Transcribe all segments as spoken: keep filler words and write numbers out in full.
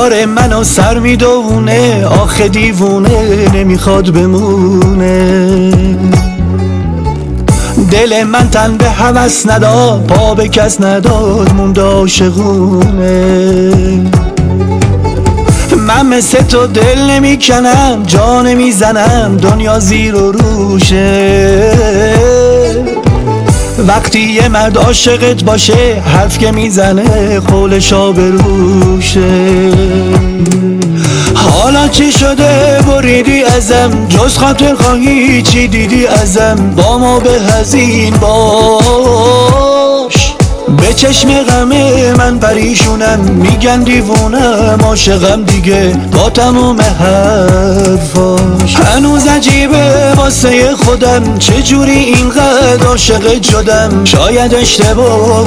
کار منو سر میدونه، آخه دیوونه نمیخواد بمونه. دل من تن به هوس نداد، پا به کس نداد، موند عاشقونه. من مثل تو دل نمیکنم، جا نمیزنم، دنیا زیر و روشه. وقتی یه مرد عاشقت باشه، حرف که میزنه خولشا به روشه. حالا چی شده بریدی ازم، جز خاطر خواهی چی دیدی ازم؟ با ما به هزین باش، به چشم غم من پریشونم، میگن دیوونم عاشقم دیگه با تموم حرفاش. هنوز عجیبه واسه خودم چجوری اینقدر عاشقت شدم. شاید اشتباه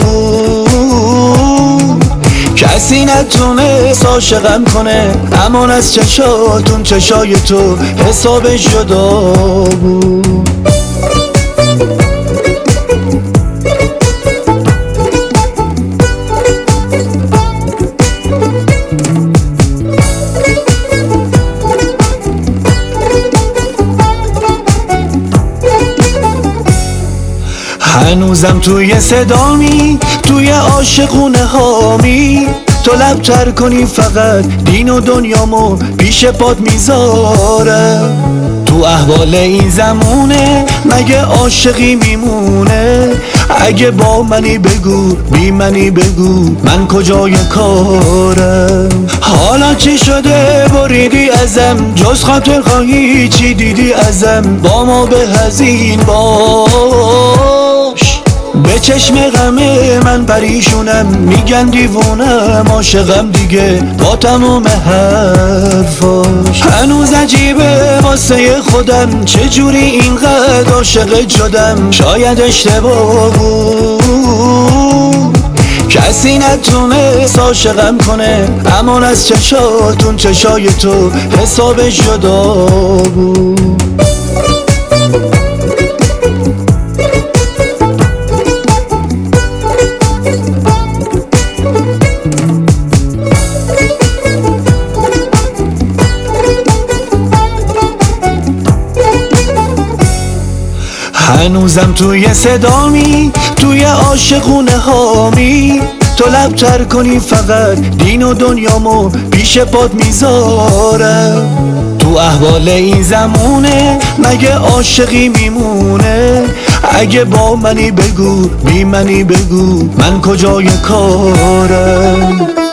بود، کسی نتونست عاشقم کنه، امان از چشاتون چشای تو حسابش جدا بود. هنوزم توی صدامی، توی عاشقونه هامی، تو لبتر کنی فقط دین و دنیامو پیش پات میذارم. تو احوال این زمونه مگه عاشقی میمونه؟ اگه با منی بگو، بی منی بگو، من کجای کارم؟ حالا چی شده بریدی ازم، جز خاطر خواهی چی دیدی ازم؟ با ما به هزین باش، به چشم غم من پریشونم، میگن دیوونم عاشقم دیگه با تموم حرفاش. هنوز عجیبه واسه خودم چجوری اینقدر عاشقت شدم. شاید اشتباه بود، کسی نتونست عاشقم کنه، امان از چشاتون چشای تو حسابش جدا بود. هنوزم توی صدامی، توی عاشقونه هامی، تو لبتر کنی فقط دین و دنیامو پیش پات میذارم. تو احوال این زمونه مگه عاشقی میمونه؟ اگه با منی بگو، بی منی بگو، من کجای کارم؟